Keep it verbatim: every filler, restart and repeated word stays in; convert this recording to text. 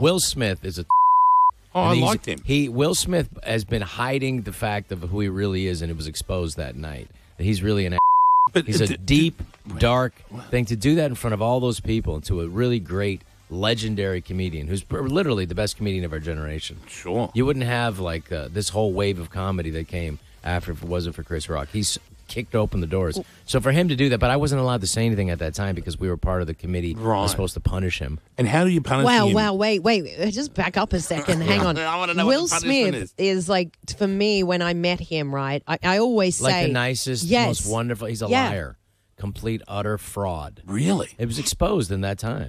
Will Smith is a. Oh, I he's- liked him. He Will Smith has been hiding the fact of who he really is, and it was exposed that night. That he's really an. But He's a d- deep, dark thing to do that in front of all those people, and to a really great, legendary comedian who's pr- literally the best comedian of our generation. Sure. You wouldn't have like uh, this whole wave of comedy that came after if it wasn't for Chris Rock. He's kicked open the doors. So for him to do that, but I wasn't allowed to say anything at that time because we were part of the committee that Right. was supposed to punish him. And how do you punish Wow, him? wow, wait, wait. Just back up a second. Hang on. I wanna know what Will the punishment Smith is. is. like, for me, when I met him, right, I, I always say. Like the nicest, yes, most wonderful. He's a yeah. liar. Complete, utter fraud. Really? It was exposed in that time.